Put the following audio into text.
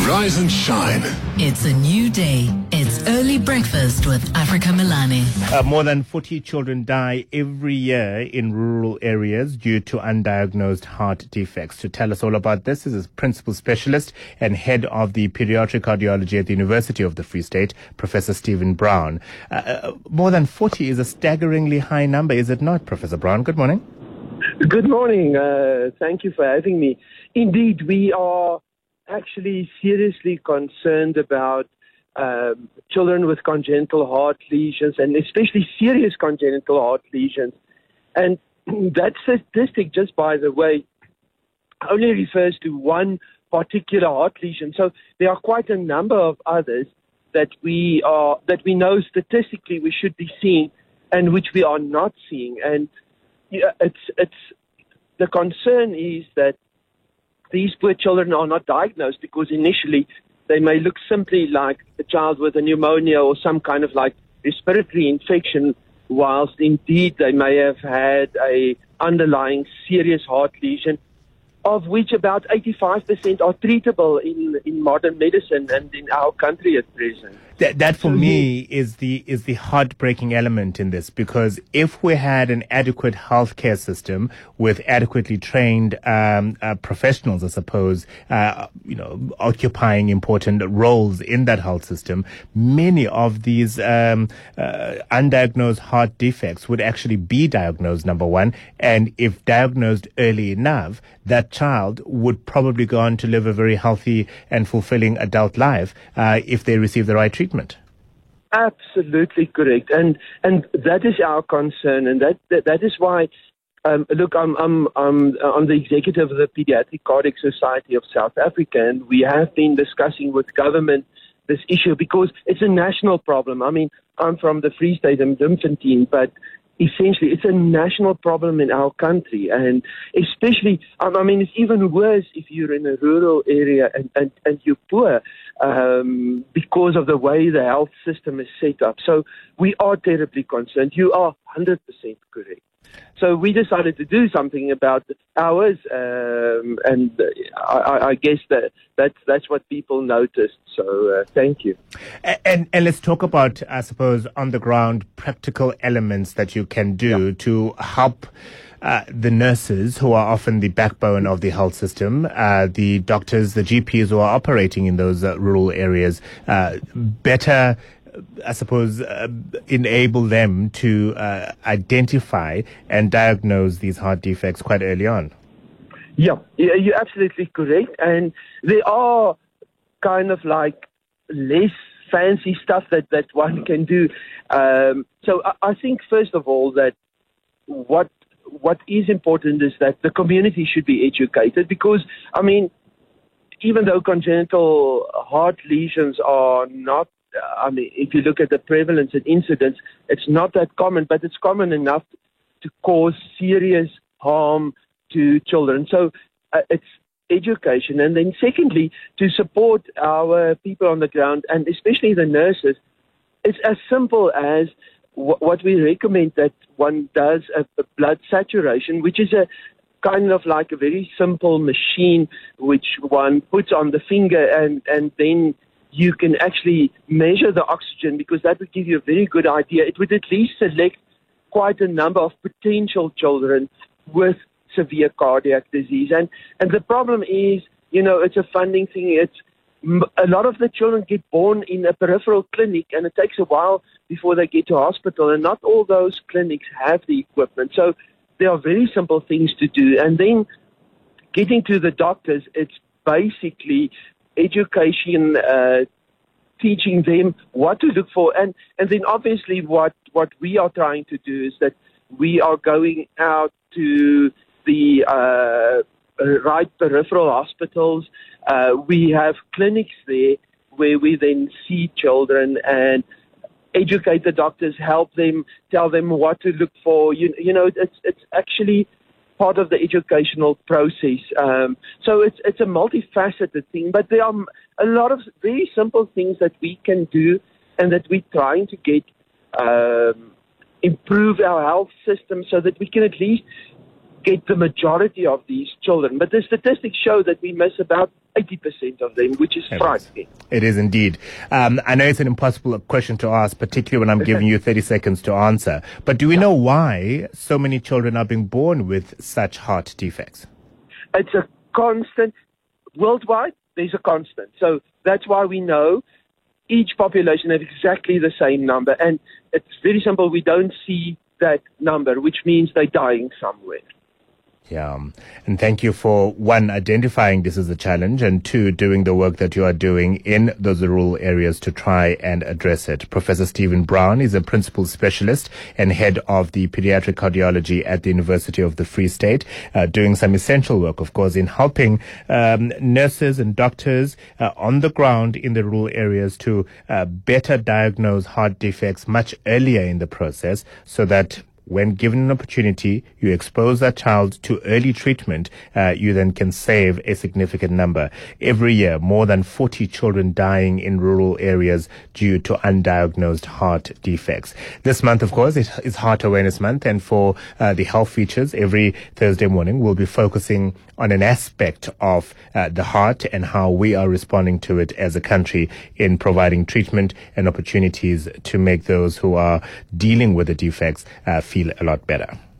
Rise and shine. It's a new day. It's early breakfast with Africa Milani. More than 40 children die every year in rural areas due to undiagnosed heart defects. To tell us all about this is a principal specialist and head of the pediatric cardiology at the University of the Free State, Professor Stephen Brown. More than 40 is a staggeringly high number, is it not, Professor Brown? Good morning. Good morning. Thank you for having me. Indeed, we are actually seriously concerned about children with congenital heart lesions, and especially serious congenital heart lesions. And that statistic, just by the way, only refers to one particular heart lesion. So there are quite a number of others that we know statistically we should be seeing and which we are not seeing. And it's the concern is that these poor children are not diagnosed because initially they may look simply like a child with a pneumonia or some kind of like respiratory infection, whilst indeed they may have had a underlying serious heart lesion, of which about 85% are treatable in modern medicine and in our country at present. That for me is the heartbreaking element in this, because if we had an adequate healthcare system with adequately trained professionals, I suppose, occupying important roles in that health system, many of these undiagnosed heart defects would actually be diagnosed, number one, and if diagnosed early enough, that child would probably go on to live a very healthy and fulfilling adult life if they receive the right treatment. Absolutely correct, and that is our concern, and that is why. Look, I'm the executive of the Pediatric Cardiac Society of South Africa, and we have been discussing with government this issue because it's a national problem. I mean, I'm from the Free State and Bloemfontein, but essentially it's a national problem in our country, and especially, I mean, it's even worse if you're in a rural area and you're poor because of the way the health system is set up. So we are terribly concerned. You are 100% correct. So we decided to do something about ours, and I guess that's what people noticed. So thank you. And let's talk about, I suppose, on the ground practical elements that you can do to help the nurses, who are often the backbone of the health system, the doctors, the GPs who are operating in those rural areas, better, I suppose, enable them to identify and diagnose these heart defects quite early on. Yeah, you're absolutely correct. And there are kind of like less fancy stuff that one can do. So I think, first of all, that what is important is that the community should be educated, because, I mean, even though congenital heart lesions are not, I mean, if you look at the prevalence and incidence, it's not that common, but it's common enough to cause serious harm to children. So it's education. And then secondly, to support our people on the ground, and especially the nurses, it's as simple as what we recommend, that one does a blood saturation, which is a kind of like a very simple machine which one puts on the finger, and then you can actually measure the oxygen, because that would give you a very good idea. It would at least select quite a number of potential children with severe cardiac disease. And the problem is, it's a funding thing. A lot of the children get born in a peripheral clinic, and it takes a while before they get to hospital, and not all those clinics have the equipment. So there are very simple things to do. And then getting to the doctors, it's basically education, teaching them what to look for. And then obviously what we are trying to do is that we are going out to the right peripheral hospitals. We have clinics there where we then see children and educate the doctors, help them, tell them what to look for. It's actually part of the educational process. So it's a multifaceted thing, but there are a lot of very simple things that we can do and that we're trying to get improve our health system so that we can at least get the majority of these children. But the statistics show that we miss about 80% of them, which is frightening. It is indeed. I know it's an impossible question to ask, particularly when I'm giving you 30 seconds to answer. But do we know why so many children are being born with such heart defects? It's a constant. Worldwide, there's a constant. So that's why we know each population has exactly the same number. And it's very simple. We don't see that number, which means they're dying somewhere. Yeah. And thank you for, one, identifying this as a challenge, and two, doing the work that you are doing in those rural areas to try and address it. Professor Stephen Brown is a principal specialist and head of the pediatric cardiology at the University of the Free State, doing some essential work, of course, in helping nurses and doctors on the ground in the rural areas to better diagnose heart defects much earlier in the process, so that when given an opportunity, you expose that child to early treatment, you then can save a significant number. Every year, more than 40 children dying in rural areas due to undiagnosed heart defects. This month, of course, it is Heart Awareness Month, and for the health features, every Thursday morning, we'll be focusing on an aspect of the heart and how we are responding to it as a country in providing treatment and opportunities to make those who are dealing with the defects feel a lot better.